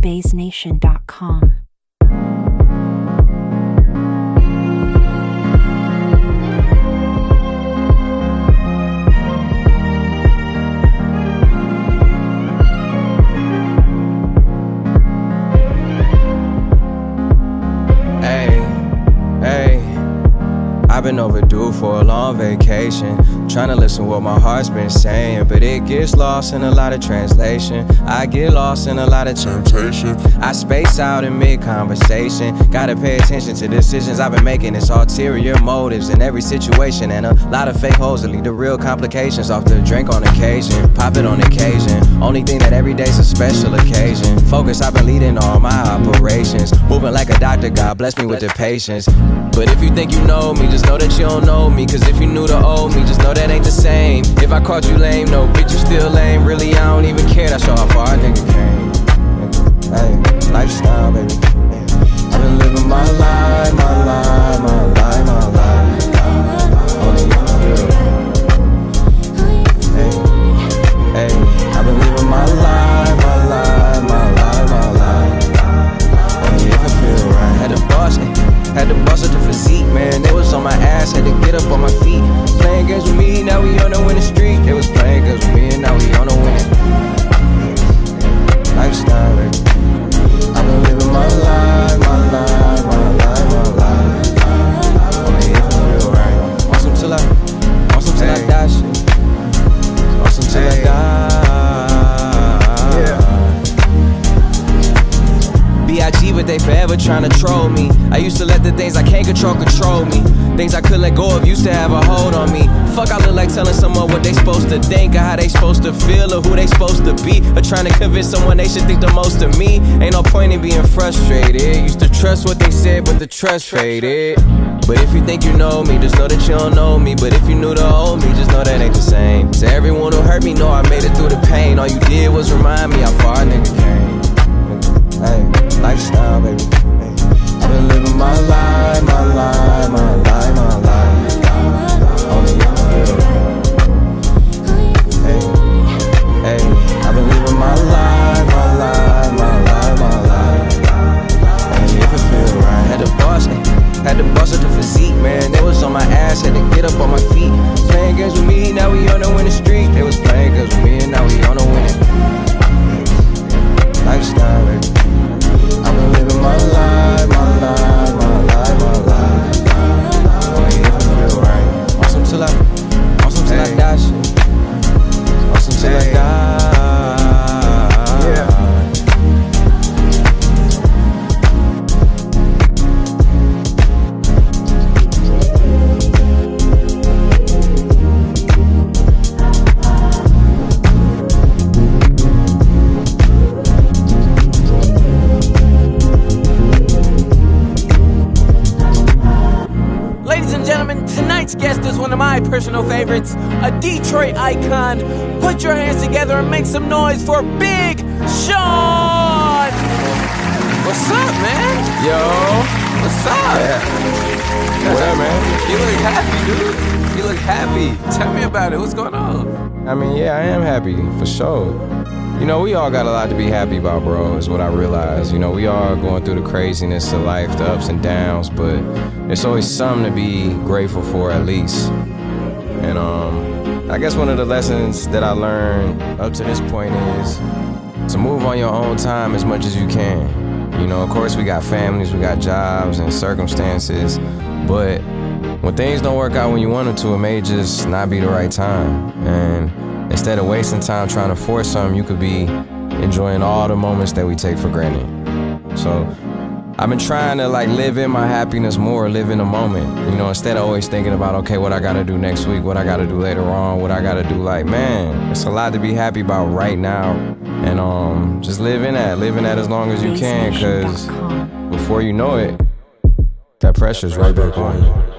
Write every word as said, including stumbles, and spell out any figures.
bass nation dot com. I've been overdue for a long vacation, trying to listen what my heart's been saying, but it gets lost in a lot of translation. I get lost in a lot of temptation. I space out in mid-conversation. Gotta pay attention to decisions I've been making. It's ulterior motives in every situation, and a lot of fake hoes that lead to real complications. Off the drink on occasion, pop it on occasion. Only thing that every day's a special occasion. Focus, I've been leading all my operations, moving like a doctor, God bless me with the patience. But if you think you know me, just know that you don't know me. Cause if you knew the old me, just know that ain't the same. If I caught you lame, no, bitch, you still lame. Really, I don't even care, that's how far a nigga came. Hey, lifestyle, baby. I've been living my life, my life, my life, my life. Only you feel. Hey, hey, I've been living my life, my life, my life, my life. Only if I feel right. Had to boss it. Had to bust up the physique, man. They was on my ass, had to get up on my feet. Playing games with me, now we on the winning streak. They was playing games with me, and now we on the winning. Lifestyle, baby. I've been living my life, my life, my life, my life. Only if I feel right. Awesome till I, awesome till I die, shit. Awesome till I die. B I G, but they forever tryna troll me. I used to let the things I can't control control me. Things I couldn't let go of used to have a hold on me. Fuck, I look like telling someone what they supposed to think, or how they supposed to feel, or who they supposed to be, or trying to convince someone they should think the most of me. Ain't no point in being frustrated. Used to trust what they said, but the trust faded. But if you think you know me, just know that you don't know me. But if you knew the old me, just know that ain't the same. To everyone who hurt me, know I made it through the pain. All you did was remind me how far a nigga came. Hey, lifestyle, baby. I've been living my life, my life, my life, my life. Only you feel. Hey, hey, I've been living my life, my life, my life, my life. Only if it feel right. Had to boss it, had to bust up the physique, man. They was on my ass, had to get up on my feet. Playing games with me, now we on the winning streak. They was playing games with me, and now we on the winning. Lifestyle, baby. I've been living my life, my life, my life, my life. Only if I feel right. Awesome till I, awesome till I die, shit. Awesome till I die. Yeah. Guest is one of my personal favorites, a Detroit icon. Put your hands together and make some noise for Big Sean. What's up, man? Yo, what's up? Yeah. What up, man? You look happy, dude. You look happy. Tell me about it. What's going on? I mean, yeah, I am happy for sure. You know, we all got a lot to be happy about, bro, is what I realize. You know, we all going through the craziness of life, the ups and downs, but it's always something to be grateful for, at least. And um, I guess one of the lessons that I learned up to this point is to move on your own time as much as you can. You know, of course, we got families, we got jobs and circumstances, but when things don't work out when you want them to, it may just not be the right time. And instead of wasting time trying to force something, you could be enjoying all the moments that we take for granted. So I've been trying to like live in my happiness more, live in the moment, you know, instead of always thinking about, okay, what I gotta do next week, what I gotta do later on, what I gotta do. Like, man, it's a lot to be happy about right now. And um, just live in that, live in that as long as you can, because before you know it, that pressure's right back on you.